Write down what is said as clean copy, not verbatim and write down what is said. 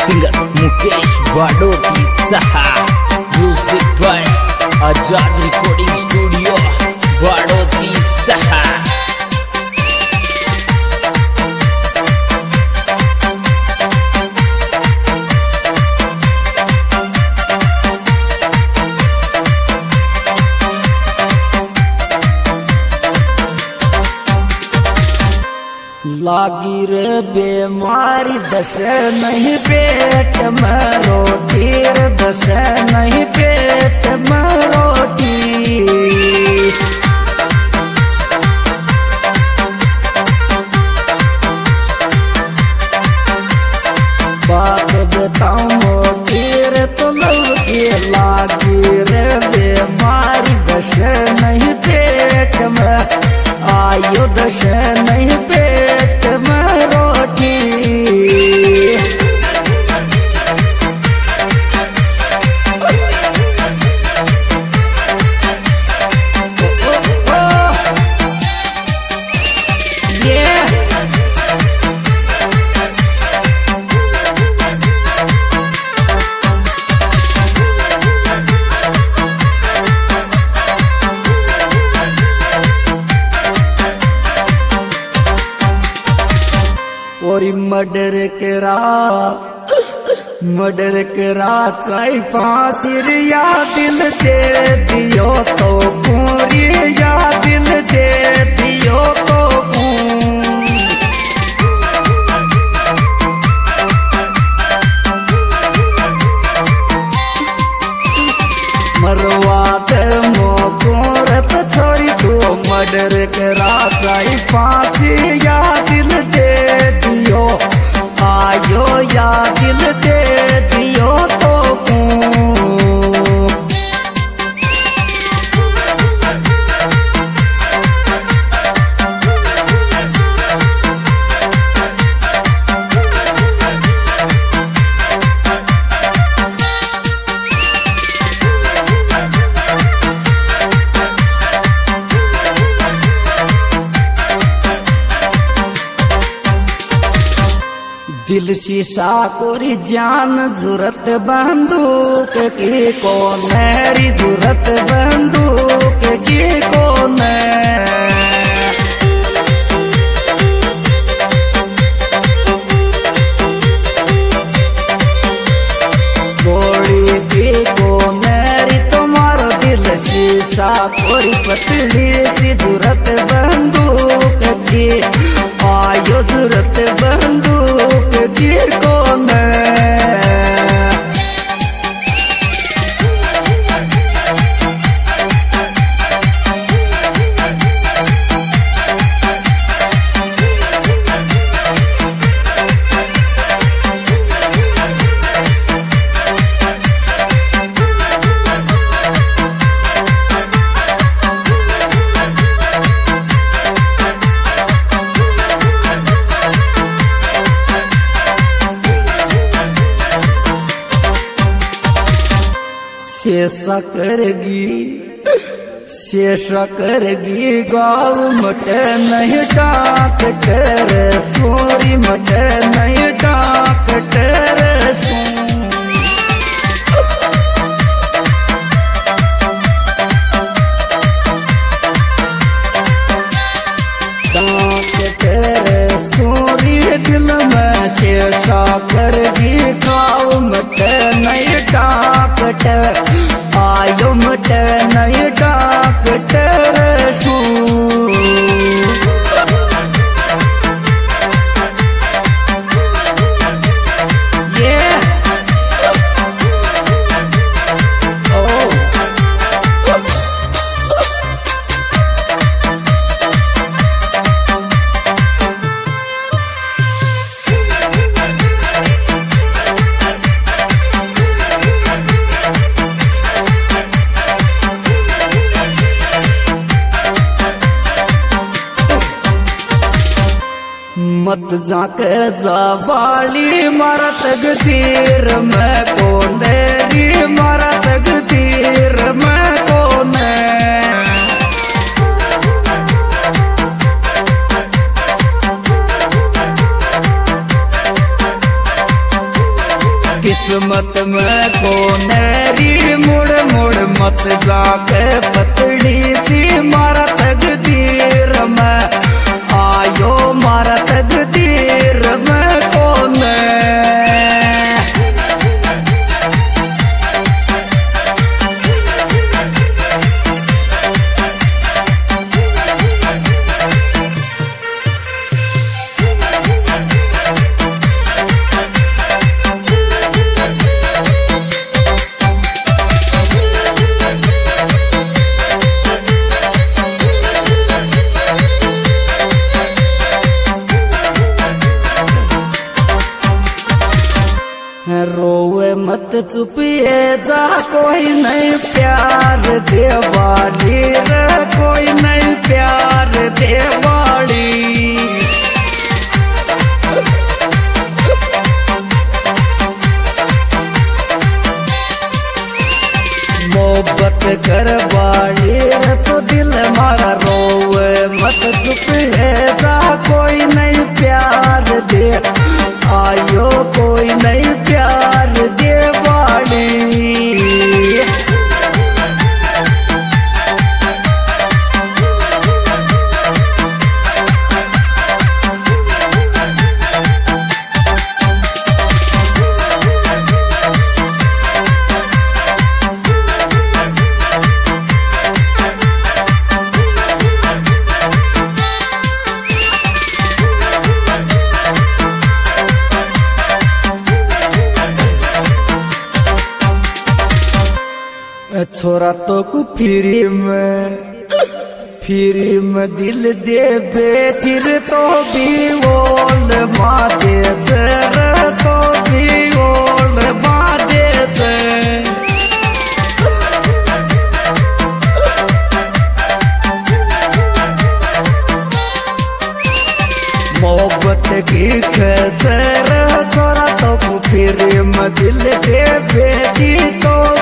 Singer Mukesh बाडोटी सहा, music by Azad recording studio बाडोटी सहा। लागी रे बीमारी दस नहीं पेट में रोटी रे दस नहीं पेट में रोटी। बात बताऊं मोटी रे तो लौकी लागी रे बीमारी दस नहीं पेट में आयो दस नहीं पेट में रोटी। मर्डर करा चाहे फांसी या दिल दे दियो तो पूरी या दिल दे दियो तो मरवा दे मोरत छोरी तो मर्डर करा चाहे फांसी या दिल दे दियो आयो या दिल दे दियो तो दिल शीशा कोरी जान जरूरत बंदूक की को मेरी जरूरत बंदूक की को गोली की को मेरी तुम्हारो दिल शीशा कोरी पतली सी जरूरत बंदूक की आयो जरूरत बंदूक की को शेषा करेगी गाँव मटे नहीं डाक तेरे सोरी मटे नहीं डाक तेरे डाक तेरे सोरी दिल में शेषा करेगी गाँव मटे नहीं डाक तेरे आयो मटे नहीं डाक तेरे सू मत जाके जाबाली मारा तकदीर में कौन देरी मारा तकदीर में कौन किस्मत में कोनेरी मुड़ मुड़ मत जाके पतड़ी सी मारा तकदीर में आयो मारा तकदीर में कोने रोवे मत चुपिए जा कोई नहीं प्यार देवाली रे कोई नहीं प्यार देवाली मोहब्बत कर बाड़ी रे तो दिल मारा रोवे मत चुपिए जा कोई नहीं प्यार दे आयो कोई नहीं प्यार दे बाड़ी छोरा तो को फिरी में दिल दे बेचिर तो भी ओल मादे तो भी ओल मादे मोहब्बत की खतर छोरा तो को फिरी में दिल दे बेची तो